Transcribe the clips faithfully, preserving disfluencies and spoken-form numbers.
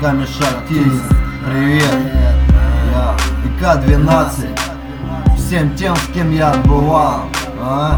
Камиш артист, привет. Я ИК двенадцать. Всем тем, с кем я отбывал, а?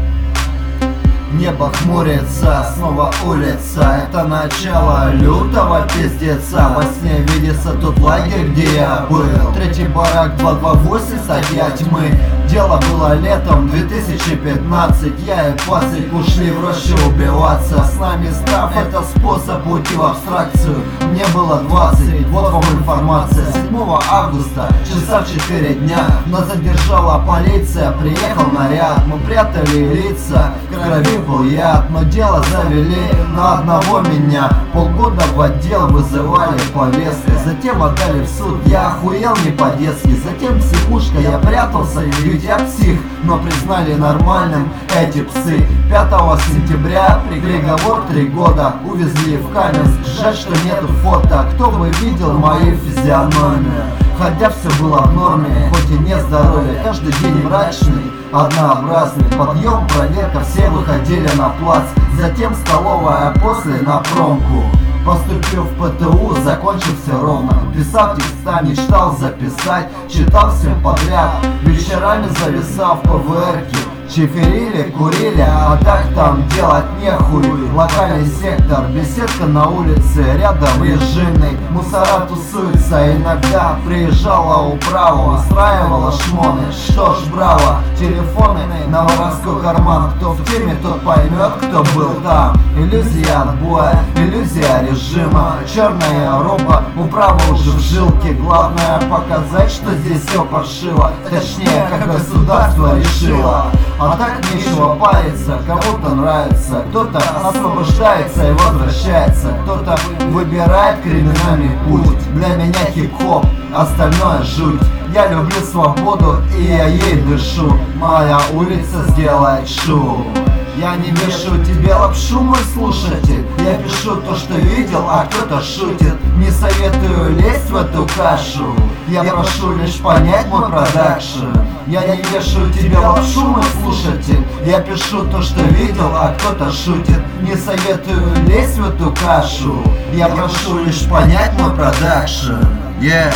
Небо хмурится, снова улица. Это начало лютого пиздеца. Во сне видится тот лагерь, где я был. Третий барак, два два восемь, статья тьмы. Дело было летом две тысячи пятнадцать. Я и пацик ушли в рощу убиваться. С нами страх, это способ уйти в абстракцию. Мне было двадцать, вот вам информация. Седьмого августа, часа в четыре дня, нас задержала полиция, приехал наряд. Мы прятали лица, в крови был яд, но дело завели на одного меня. Полгода в отдел вызывали повесткой, затем отдали в суд. Я охуел не по-детски, затем психушка, я прятался, ведь я псих, но признали нормальным эти псы. Пятого сентября приговор три года, увезли в Каменск. Жаль, что нету фото, кто бы видел мою физиономию. Хотя все было в норме, хоть и нет здоровья. Каждый день мрачный, однообразный. Подъем, проверка, все выходили на плац. Затем столовая, а после на промку. Поступил в ПТУ, закончил все ровно. Писал текста, мечтал записать. Читал всем подряд, вечерами зависал в ПВРке. Чиферили, курили, а так там делать нехуй. Локальный сектор, беседка на улице, рядом режимный. Мусора тусуются, иногда приезжала управа, устраивала шмоны. Что ж, браво, телефоны на воровской карман. Кто в теме, тот поймет, кто был там. Иллюзия отбоя, иллюзия режима. Черная роба, управа уже в жилке. Главное показать, что здесь все паршиво. Точнее, как государство решило. А так нечего париться, кому-то нравится, кто-то освобождается и возвращается, кто-то выбирает криминальный путь. Для меня хип-хоп, остальное жуть. Я люблю свободу и я ей дышу. Моя улица сделает шум. Я не вешу тебе лапшу, мой слушатель. Я пишу то, что видел, а кто-то шутит. Не советую лезть в эту кашу. Я прошу лишь понять мой продакшн. Я не вешу тебе лапшу, мой слушатель. Я пишу то, что видел, а кто-то шутит. Не советую лезть в эту кашу. Я прошу лишь понять мой продакшн. Yeah.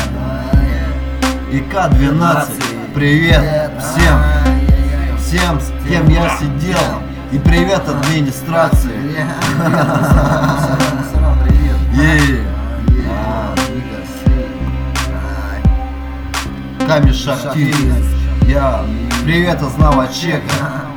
ИК двенадцать, привет всем, всем, с кем я сидел. И привет администрации. Камиш артист. Я привет из Новочека.